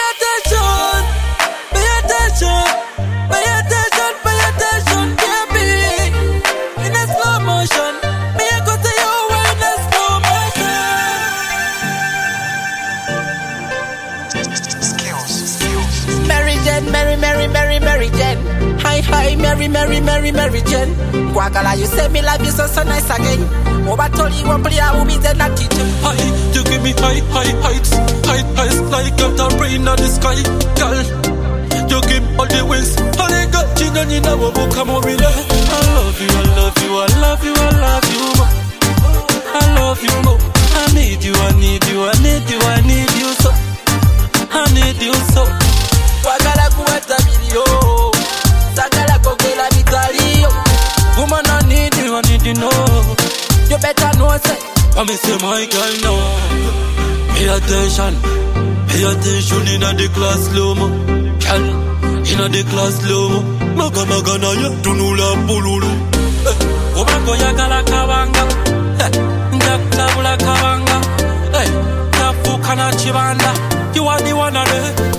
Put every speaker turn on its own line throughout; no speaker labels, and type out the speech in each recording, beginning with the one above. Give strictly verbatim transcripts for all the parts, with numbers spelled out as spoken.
attention, pay attention, pay attention, pay attention, baby. In a slow motion, me I go to you in a slow motion. Skills, skills. Mary Jane, Mary, Mary, Mary, Mary Jane. Hi, hi, Mary, Mary, Mary, Mary Jane. Guagala, you say me love you so so nice again. Over told you one play, I will be the not teacher.
Hi, you give me high, high heights, high heights like of the rain on the sky, girl. You give all the wings, all the got you and you know will come over there. I love you, I love you, I love you, I love you more. I love you more. I need you, I need you, I need you, I need you so. I need you so.
Guagala kuweta video, sagala kogela vitalio.
Woman, I need you, I need you know.
You better know say.
I me say my girl now. Pay attention, pay attention in the class slow mo. Girl, in the class slow mo. Maga maga na ya tunula bululu.
Woman go yagala kawanga, njabula kawanga. Hey, nafuka na chibanda. You are the one of them.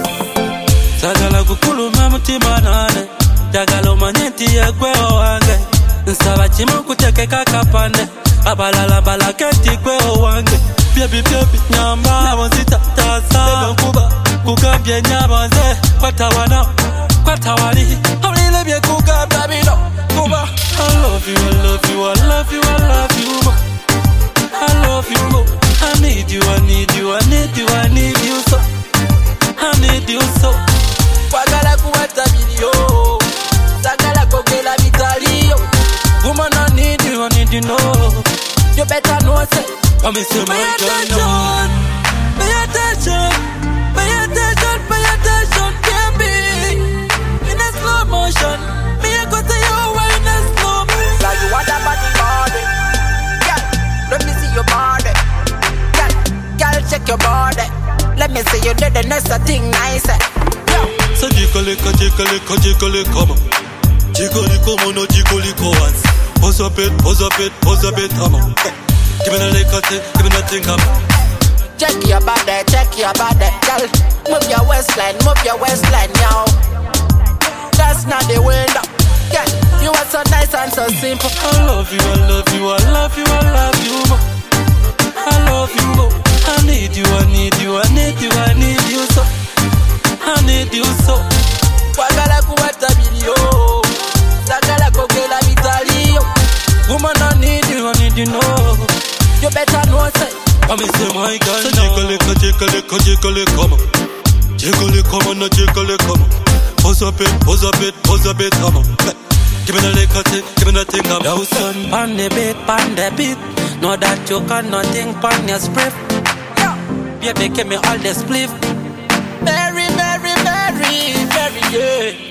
Sagala kukulu mamutima nane. Jagalo manyenti ya kwe owange. Nsaba chimo kutekeka kapande. Abalala balaketi kwe owange. Baby baby nyamba Nabonzita tasa Bebe kuba Kukambye nyabanze Kwata wana Kwata wali Hawlile bye kukambya bino Kuba I love you, I love you, I love you, I love you more. I love you more. I need you, I need you, I need you, I need you so. I need you so.
Kwagala kuwata video Sagala kogela vitalio.
Woman, I need you, I need you know.
You better know say.
I me say my girl
now. Pay attention, pay attention, pay attention, baby. In a slow motion, me I go to you in a slow motion. Like you want a body body, girl. Let me see your body, girl. Girl, check your body. Let me see you do the next thing nice.
So jikoleka, jikoleka, jikoleka, come on. Jikoleka, come on, no jikoleka once. Pose up it, pose up it, pose up it, come on. Give me the lick, give me the thing, come on.
Check your body, check your body, girl. Move your waistline, move your waistline, yo. That's not the way, no. Girl, you are so nice and so simple.
I love you, I love you, I love you, I love you more. I love you more. I need you, I need you, I need you, I need you so. I need you so.
Kwagala kuwata video Sagala kogela vitalio.
Woman, I need you, I need you know.
You better know say.
I me say my girl so now. Jikoleka, jikoleka, jikoleka, come on. Jikoleka, come on, no jikoleka, come on. Pose up it, pose up it, pose up it, come on. Give me the lick, give me the thing, come on.
Now son, pan the beat, pan the beat. Know that you cannot think pan your spliff. Baby, give me all the spliff. Mary, Mary, Mary, Mary, yeah.